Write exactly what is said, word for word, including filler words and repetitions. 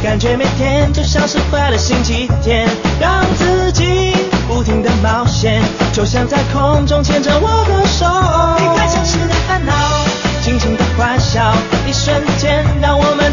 感觉每天就像是坏了星期天，让自己不停的冒险，就像在空中牵着我的手，离开城市的烦恼，尽情的欢笑，一瞬间让我们